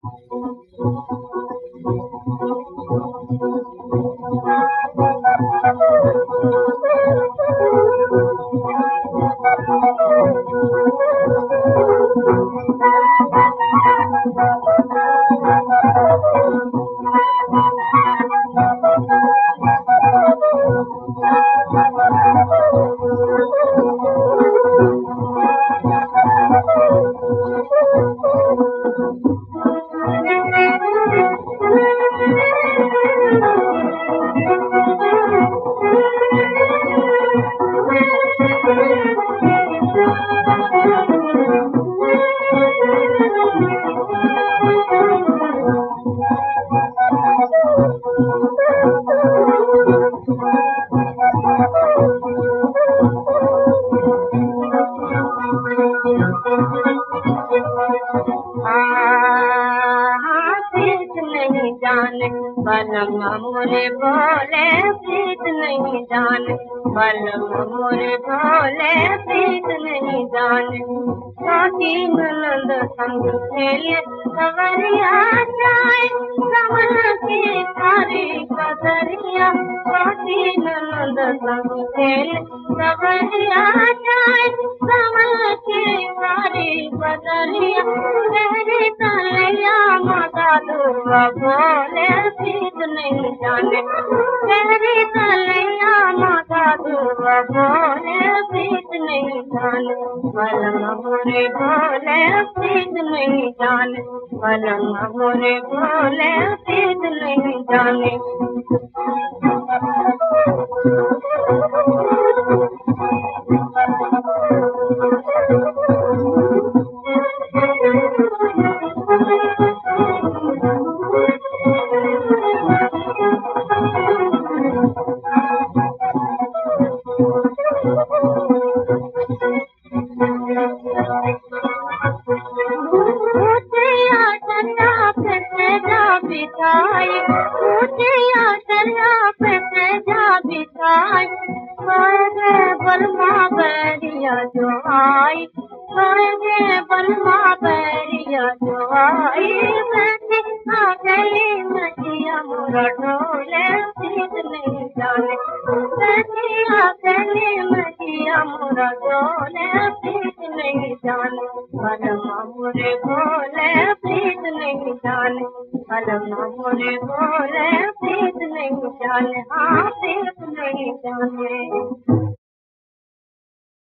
प्रीत नहीं जाने बलम मोरे बोले, प्रीत नहीं जाने बलम मोरे बोले, प्रीत नहीं जाने। छोटी ननद संग खेले सवरिया जाए, समन की सारी कदरिया। छोटी ननद संग खेले सवरिया जाए, समन की सारी कदरिया। तेरी तलैया माता दुआ बोले, प्रीत नहीं जाने तेरी तलैया माता दुआ बोले, प्रीत नहीं जाने बलम मोरे बोले, प्रीत नहीं जाने बलम मोरे बोले, प्रीत नहीं जाने। बिछाई ऊँचिया चला पे जा बिछाई, सोए बलमा बैरिया जो आई, सोए बलमा बैरिया जो आई। बैठी आ गई मटिया मोरा ढोले, प्रीत नहीं जाने बैठी आ गई मटिया मोरा ढोले, प्रीत नहीं जाने बलमा मोरे बोले, प्रीत नहीं जाने बलम मोरे बोले, प्रीत नहीं जाने। हाँ प्रीत नहीं जाने।